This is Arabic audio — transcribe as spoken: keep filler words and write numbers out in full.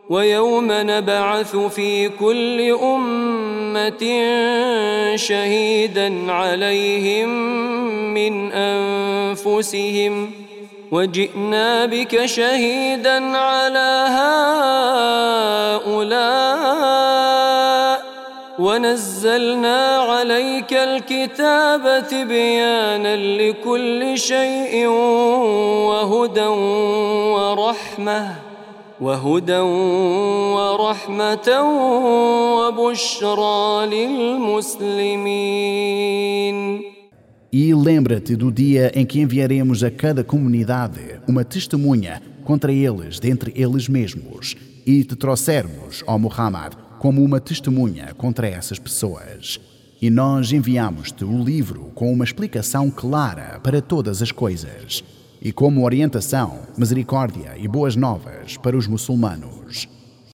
ويوم نبعث في كل أمة شهيدا عليهم من أنفسهم وجئنا بك شهيدا على هؤلاء ونزلنا عليك الكتاب تبيانا لكل شيء وهدى ورحمة وهدى ورحمة وبشرى للمسلمين. E lembra-te do dia em que enviaremos a cada comunidade uma testemunha contra eles dentre eles mesmos e te trouxermos, ó Muhammad, como uma testemunha contra essas pessoas. E nós enviamos-te o livro com uma explicação clara para todas as coisas e como orientação, misericórdia e boas novas para os muçulmanos.